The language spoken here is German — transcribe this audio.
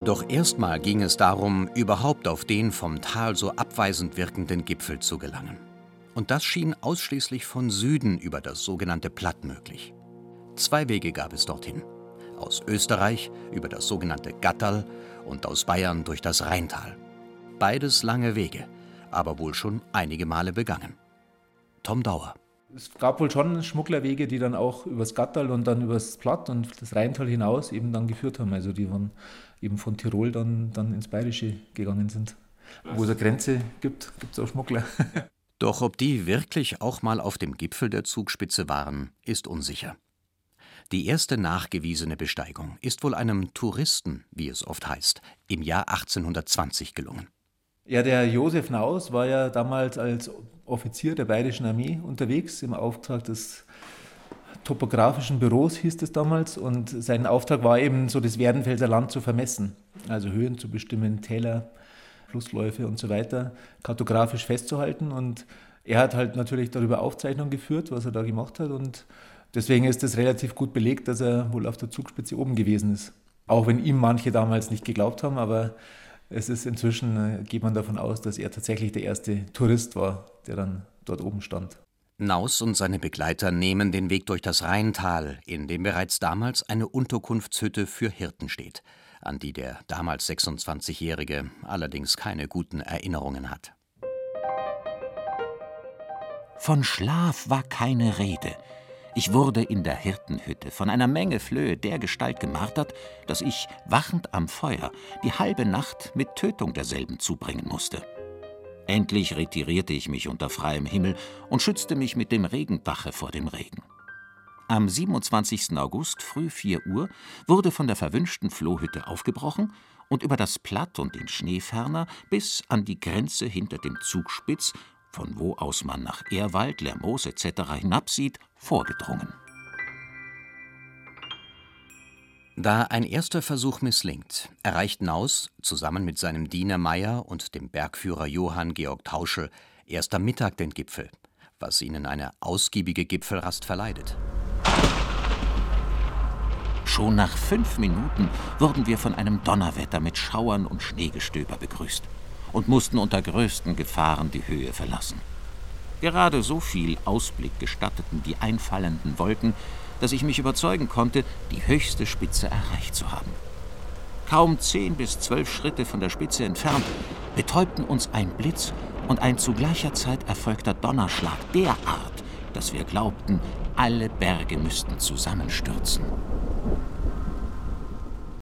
Doch erstmal ging es darum, überhaupt auf den vom Tal so abweisend wirkenden Gipfel zu gelangen. Und das schien ausschließlich von Süden über das sogenannte Platt möglich. 2 Wege gab es dorthin: aus Österreich über das sogenannte Gatterl und aus Bayern durch das Rheintal. Beides lange Wege, aber wohl schon einige Male begangen. Tom Dauer. Es gab wohl schon Schmugglerwege, die dann auch übers Gatterl und dann übers Platt und das Rheintal hinaus eben dann geführt haben. Also die eben von Tirol dann ins Bayerische gegangen sind. Wo es eine Grenze gibt, gibt es auch Schmuggler. Doch ob die wirklich auch mal auf dem Gipfel der Zugspitze waren, ist unsicher. Die erste nachgewiesene Besteigung ist wohl einem Touristen, wie es oft heißt, im Jahr 1820 gelungen. Ja, der Josef Naus war ja damals als Offizier der Bayerischen Armee unterwegs, im Auftrag des Topographischen Büros hieß es damals. Und sein Auftrag war eben, so das Werdenfelser Land zu vermessen, also Höhen zu bestimmen, Täler, Flussläufe und so weiter, kartografisch festzuhalten. Und er hat halt natürlich darüber Aufzeichnungen geführt, was er da gemacht hat. Und deswegen ist es relativ gut belegt, dass er wohl auf der Zugspitze oben gewesen ist. Auch wenn ihm manche damals nicht geglaubt haben, aber es ist inzwischen, geht man davon aus, dass er tatsächlich der erste Tourist war, der dann dort oben stand. Naus und seine Begleiter nehmen den Weg durch das Rheintal, in dem bereits damals eine Unterkunftshütte für Hirten steht, an die der damals 26-Jährige allerdings keine guten Erinnerungen hat. Von Schlaf war keine Rede. Ich wurde in der Hirtenhütte von einer Menge Flöhe dergestalt gemartert, dass ich, wachend am Feuer, die halbe Nacht mit Tötung derselben zubringen musste. Endlich retirierte ich mich unter freiem Himmel und schützte mich mit dem Regendache vor dem Regen. Am 27. August früh 4 Uhr wurde von der verwünschten Flohhütte aufgebrochen und über das Platt und den Schneeferner bis an die Grenze hinter dem Zugspitz, von wo aus man nach Ehrwald, Lermoos etc. hinabsieht, vorgedrungen. Da ein erster Versuch misslingt, erreicht Naus zusammen mit seinem Diener Meyer und dem Bergführer Johann Georg Tauschl erst am Mittag den Gipfel, was ihnen eine ausgiebige Gipfelrast verleidet. Schon nach 5 Minuten wurden wir von einem Donnerwetter mit Schauern und Schneegestöber begrüßt und mussten unter größten Gefahren die Höhe verlassen. Gerade so viel Ausblick gestatteten die einfallenden Wolken, dass ich mich überzeugen konnte, die höchste Spitze erreicht zu haben. Kaum 10 bis 12 Schritte von der Spitze entfernt betäubten uns ein Blitz und ein zu gleicher Zeit erfolgter Donnerschlag derart, dass wir glaubten, alle Berge müssten zusammenstürzen.